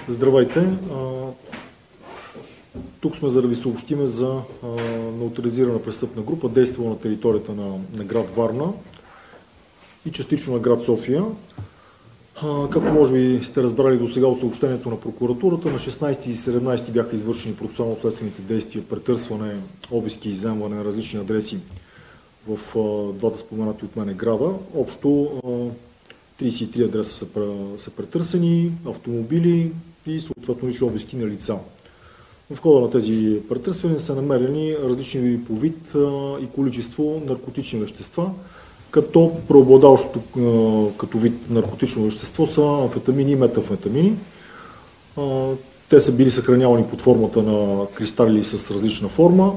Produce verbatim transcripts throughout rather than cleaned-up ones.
Здравейте! Тук сме за да ви съобщиме за неутрализирана престъпна група, действала на територията на, на град Варна и частично на град София. Както може би сте разбрали до сега от съобщението на прокуратурата, на шестнайсети и седемнайсети бяха извършени процесуално-следствените действия, претърсване, обиски и изземване на различни адреси в двата споменати от мене града. Общо трийсет и три адреса са, са претърсени, автомобили и съответно лични обиски на лица. В хода на тези претърсвания са намерени различни по вид и количество наркотични вещества, като преобладаващото като вид наркотично вещество са амфетамини и метамфетамини. Те са били съхранявани под формата на кристали с различна форма.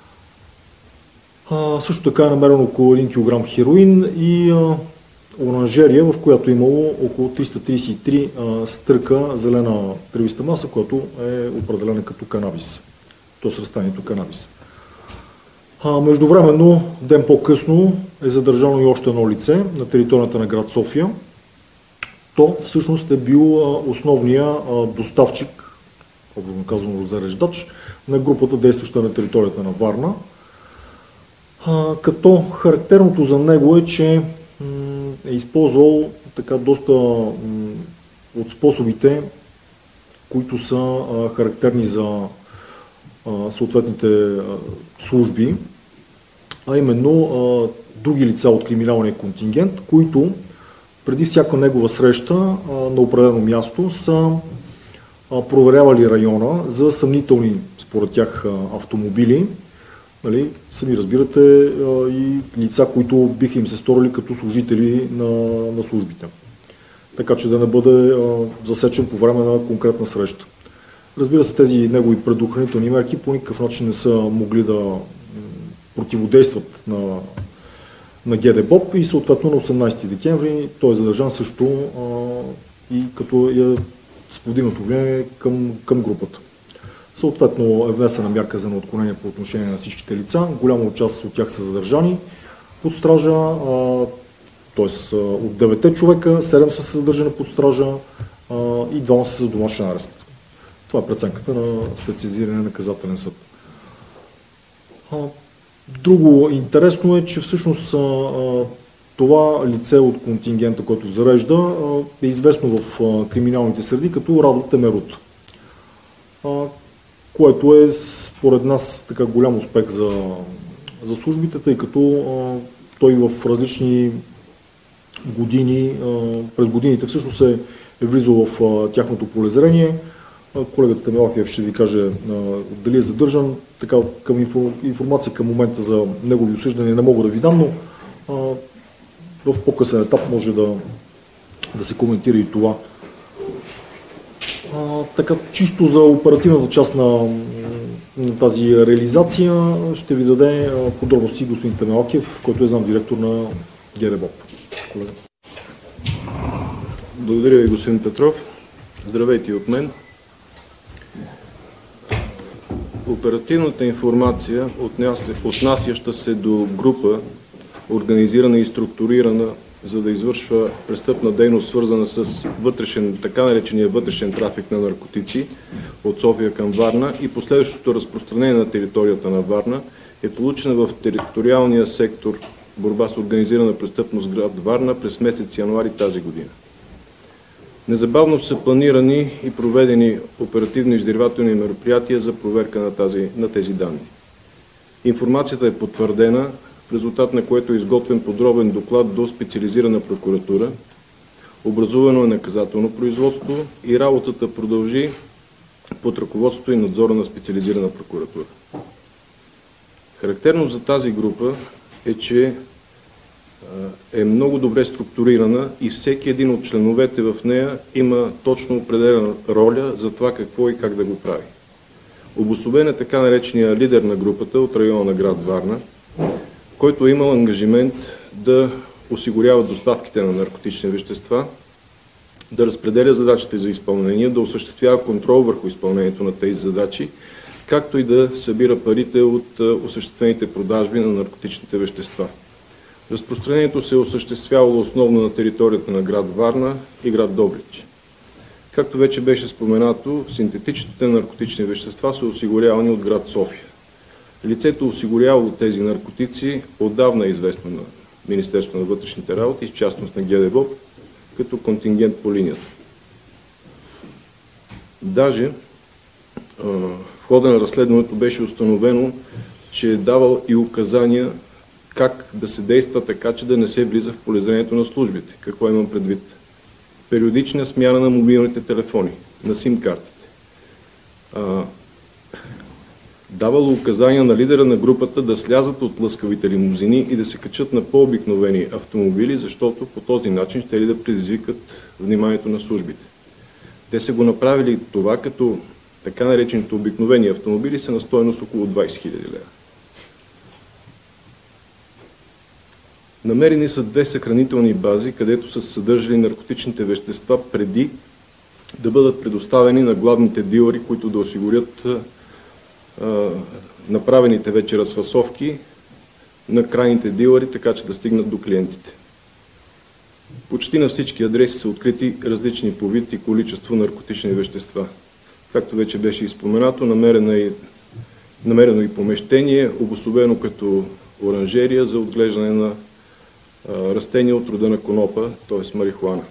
Също така е намерено около един килограм хероин и оранжерия, в която е имало около триста трийсет и три стърка зелена тревиста маса, която е определена като канабис, т.е. растението канабис. Междувременно, ден по-късно е задържано и още едно лице на територията на град София. То всъщност е бил основния доставчик, образно казано зареждач, на групата, действаща на територията на Варна. Като характерното за него е, че е използвал така доста от способите, които са характерни за съответните служби, а именно други лица от криминалния контингент, които преди всяка негова среща на определено място са проверявали района за съмнителни, според тях, автомобили. Нали, сами разбирате, и лица, които биха им се сторили като служители на, на службите. Така че да не бъде засечен по време на конкретна среща. Разбира се, тези негови предохранителни мерки по никакъв начин не са могли да противодействат на, на ГДБОП и съответно на осемнайсети декември той е задържан също а, и като е с повдигнато влияние към, към групата. Съответно е внесена мярка за неотклонение по отношение на всичките лица. Голяма част от тях са задържани под стража, т.е. от деветте човека, седем са задържани под стража а, и двама са за домашен арест. Това е преценката на специализирания наказателен съд. А, друго интересно е, че всъщност а, това лице от контингента, който зарежда, а, е известно в а, криминалните среди като Радо Темерут, а, което е според нас така голям успех за, за службите, тъй като а, той в различни години, а, през годините всъщност е, е влизал в а, тяхното полезрение. Колегата Темелакиев ще ви каже а, дали е задържан. Така, към информация към момента за негови осъждания не мога да ви дам, но а, в по-късен етап може да, да се коментира и това. А, така, чисто за оперативната част на, на тази реализация ще ви даде а, подробности господин Темелакиев, който е замдиректор на ГДБОП. Колега. Благодаря ви, господин Петров. Здравейте и от мен. Оперативната информация, отнасяща се до група, организирана и структурирана, за да извършва престъпна дейност, свързана с вътрешен, така наречения вътрешен трафик на наркотици от София към Варна и последващото разпространение на територията на Варна, е получена в териториалния сектор борба с организирана престъпност град Варна през месец януари тази година. Незабавно са планирани и проведени оперативно-издирвателни мероприятия за проверка на, тази, на тези данни. Информацията е потвърдена, в резултат на което е изготвен подробен доклад до специализирана прокуратура, образувано е наказателно производство и работата продължи под ръководството и надзора на специализирана прокуратура. Характерно за тази група е, че е много добре структурирана и всеки един от членовете в нея има точно определена роля за това какво и как да го прави. Обособен е така наречения лидер на групата от района на град Варна, който е имал ангажимент да осигурява доставките на наркотични вещества, да разпределя задачите за изпълнение, да осъществява контрол върху изпълнението на тези задачи, както и да събира парите от осъществените продажби на наркотичните вещества. Разпространението се е осъществявало основно на територията на град Варна и град Добрич. Както вече беше споменато, синтетичните наркотични вещества са осигурявани от град София. Лицето, осигурявало тези наркотици, отдавна е известно на Министерството на вътрешните работи, в частност на ГДБОП, като контингент по линията. Даже в хода на разследването беше установено, че е давал и указания как да се действа така, че да не се влиза в полезрението на службите. Какво имам предвид? Периодична смяна на мобилните телефони, на сим-картите. Давало указания на лидера на групата да слязат от лъскавите лимузини и да се качат на по-обикновени автомобили, защото по този начин ще ли да предизвикат вниманието на службите. Те са го направили това, като така наречените обикновени автомобили са на стойност около двайсет хиляди лева. Намерени са две съхранителни бази, където са съдържали наркотичните вещества преди да бъдат предоставени на главните дилъри, които да осигурят а, направените вече разфасовки на крайните дилъри, така че да стигнат до клиентите. Почти на всички адреси са открити различни по вид и количество наркотични вещества. Както вече беше изпоменато, намерено и, намерено и помещение, обособено като оранжерия за отглеждане на а, растения от рода на конопа, т.е. марихуана.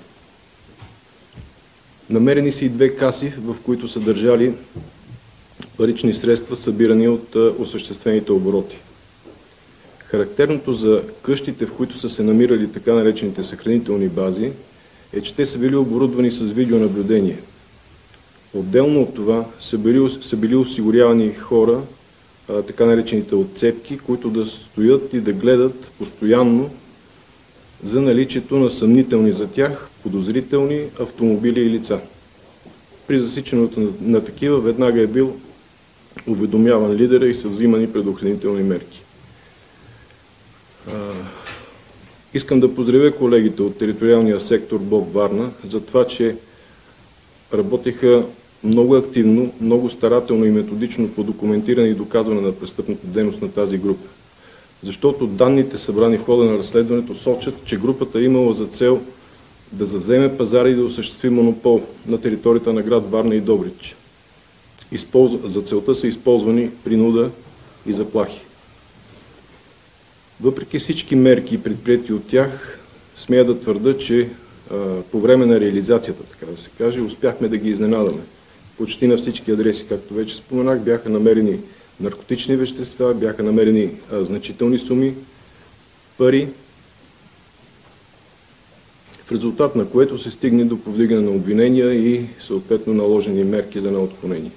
Намерени са и две каси, в които са държали парични средства, събирани от а, осъществените обороти. Характерното за къщите, в които са се намирали така наречените съхранителни бази, е, че те са били оборудвани с видеонаблюдение. Отделно от това са били, са били осигурявани хора, а, така наречените отцепки, които да стоят и да гледат постоянно за наличието на съмнителни за тях подозрителни автомобили и лица. При засичането на, на такива веднага е бил уведомяван лидера и са взимани предохранителни мерки. А, искам да поздравя колегите от териториалния сектор БОП Варна за това, че работеха много активно, много старателно и методично по документиране и доказване на престъпната дейност на тази група. Защото данните, събрани в хода на разследването, сочат, че групата е имала за цел да завземе пазара и да осъществи монопол на територията на град Варна и Добрич. Използва, за целта са използвани принуда и заплахи. Въпреки всички мерки, предприети от тях, смея да твърда, че а, по време на реализацията, така да се каже, успяхме да ги изненадаме. Почти на всички адреси, както вече споменах, бяха намерени наркотични вещества, бяха намерени а, значителни суми пари, в резултат на което се стигне до повдигане на обвинения и съответно наложени мерки за неотклонение.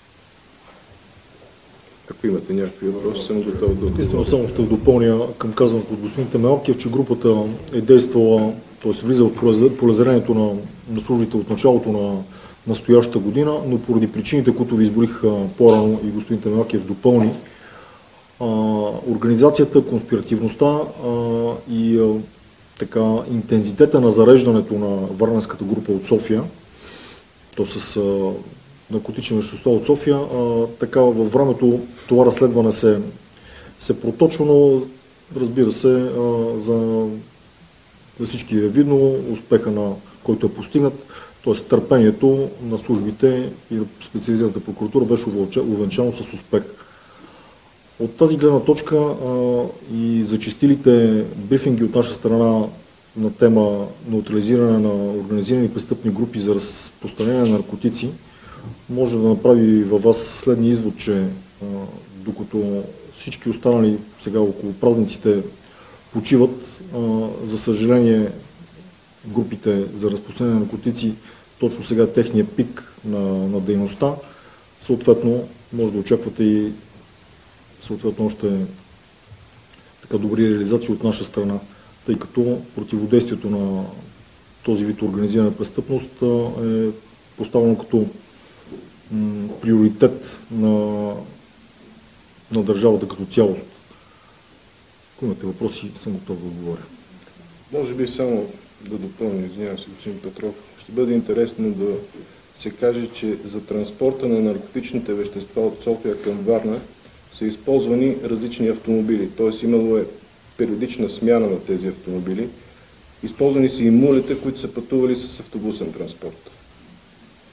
Ако имате някакви въпроси, съм готов да отговоря. Естествено, само ще допълня към казаното от господин Темелкиев, че групата е действала, т.е. влиза от полезрението на, на службите от началото на настоящата година, но поради причините, които ви изборих по-рано и господин Темелкиев допълни, а, организацията, конспиративността а, и а, така, интензитета на зареждането на варненската група от София, то с а, наркотични вещества от София, а, така във времето това разследване се, се проточва, но разбира се, а, за, за всички е видно успеха, на който е постигнат, т.е. търпението на службите и на специализираната прокуратура беше увенчано с успех. От тази гледна точка а, и зачестилите брифинги от наша страна на тема неутрализиране на организирани престъпни групи за разпространение на наркотици може да направи във вас следния извод, че а, докато всички останали сега около празниците почиват, а, за съжаление групите за разпространение на наркотици точно сега техния пик на, на дейността, съответно може да очаквате и съответно още така добри реализации от наша страна, тъй като противодействието на този вид организирана престъпност е поставено като м, приоритет на, на държавата като цялост. Ако имате въпроси, съм готов да отговоря. Може би само да допълня, извинявам се, господин Петров. Ще бъде интересно да се каже, че за транспорта на наркотичните вещества от София към Варна са използвани различни автомобили, т.е. имало е периодична смяна на тези автомобили. Използвани са и мулите, които са пътували с автобусен транспорт.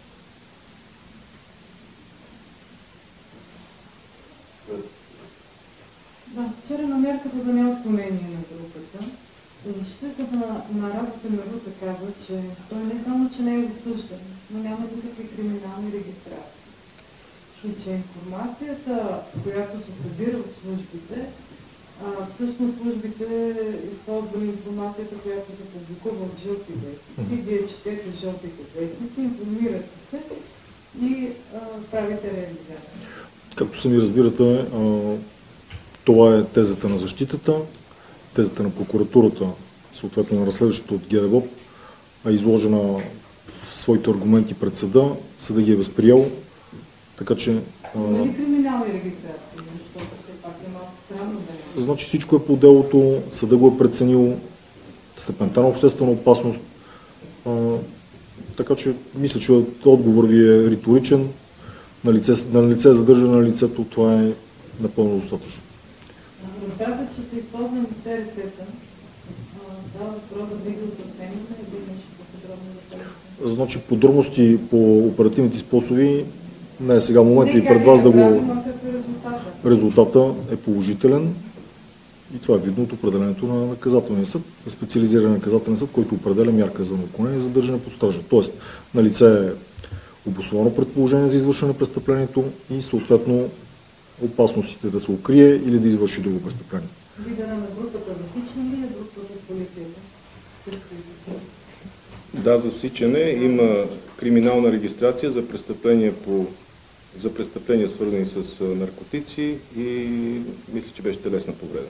като за неотклонение на групата, защитата на, на работа на Рута казва, че той не само, че не е осъждан, но няма никакви криминални регистрации. И че информацията, която се събира от службите, а, всъщност службите използвали информацията, която се публикува от жълти вестници. Вие четете жълтите вестници, информирате се и а, правите реализация. Както сами разбирате, а, това е тезата на защитата, тезата на прокуратурата, съответно на разследващото от ГДБОП, е изложена в своите аргументи пред съда, съда ги е възприял, така че... Има ли криминални регистрации? Защото все пак е малко странно да е. Значи всичко е по делото, съда го е преценил, степента на обществена опасност, а, така че мисля, че отговор ви е риторичен, на лице, на лице е задържане на лицето, това е напълно достатъчно. Разбира се, че са използвани СРС-та. Да, въпрос за видеозаснемане или нещо по-подробно да кажете? Значи подробности по оперативните способи не е сега момента и пред вас да го... Резултата е положителен и това е видно от определението на наказателния съд, специализиран наказателен съд, който определя мярка за неотклонение и задържане под стража. Тоест, на лице е обосновано предположение за извършване на престъплението и съответно опасностите да се укрие или да извърши друго престъпление. Лидера на групата засичане ли е групата от полицията? Да, засичане. Има криминална регистрация за престъпления, по, за престъпления свързани с наркотици и мисля, че беше телесна повреда.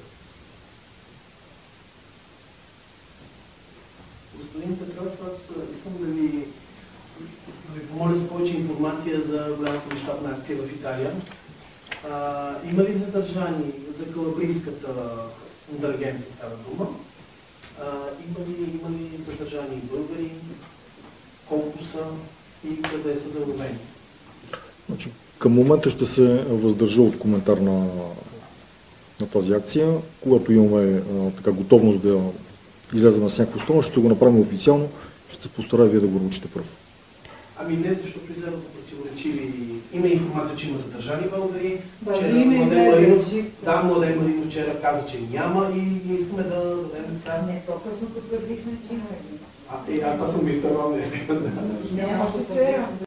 Господин Петров, аз искам да ви, да ви помоля за повече информация за голямата мащабна акция в Италия. А, има ли задържани за калабрийската Ндрагенти става дума? А, има, ли, има ли задържани българи? Колко са и къде са заловени? Значи, към момента ще се въздържа от коментар на, на тази акция. Когато имаме а, така готовност да излезем с някакво страна, ще го направим официално. Ще се постарая вие да го научите пръв. Ами не, защото излязат противоречиви. Има информация, че има задържани българи. Да, Вчера има Младен и Маринов, жив. да, Младен Маринов вчера каза, че няма и ние искаме да дадем това. Не, по-късно потвърдихме, че има. А, е, аз съм го изтървал днес. Няма още вчера.